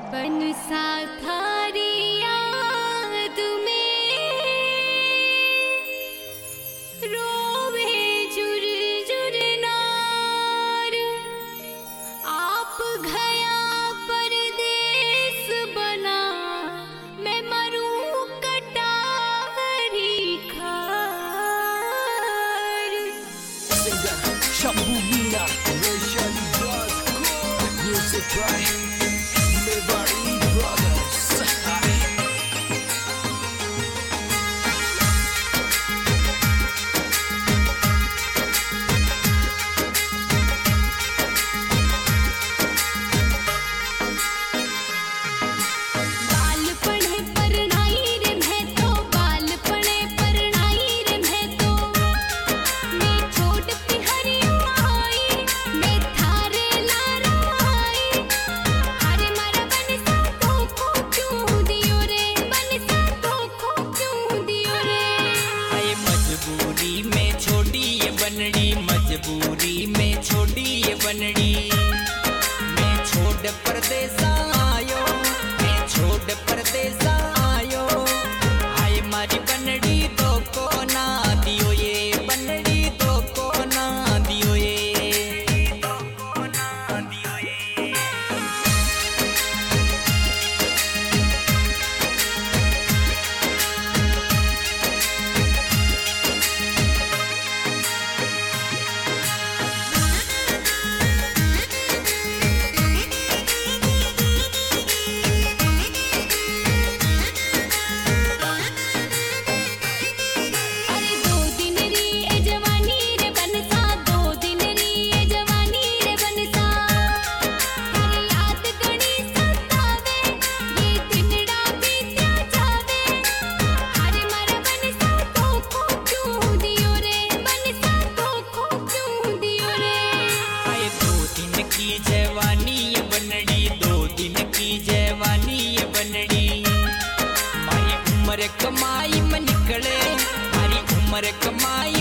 बनसा थारी याद में रोवे जुर जुर नार। आप गया परदेस बना, मैं मरूं कटारी खार। Shambhu Meena Vaishali bros music by Mewari brothers. मजबूरी में छोड़ी ये बनड़ी, मैं छोड़ परदेस आयो, मैं छोड़ परदेस आयो। आए मारी बनड़ी तो को ना दियो ये, बनड़ी तो को ना दियो ये, तो को ना दियो ये। जवानी ये बनड़ी, 2 दिन की जवानी ये बनड़ी। मारी उम्र कमाई में निकले, मारी उम्र कमाई